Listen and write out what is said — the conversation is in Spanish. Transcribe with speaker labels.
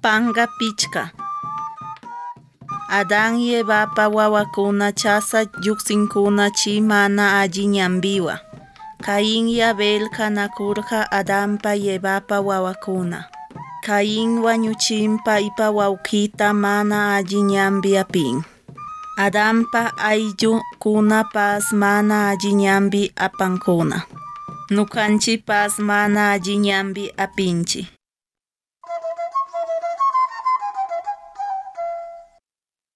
Speaker 1: Panga pichka. Adán y Evapa wawakuna chasa lluqsinkuna chi mana alli ñambiwa. Caín y Abel kanakurqa Adánpa y Evapa wawakuna. Caín wañuchinpa ipa wawqita mana alli ñambi apin. Adánpa ayllukunapas mana alli ñambi apankuna. Nukanchipas mana alli ñambi apinchi.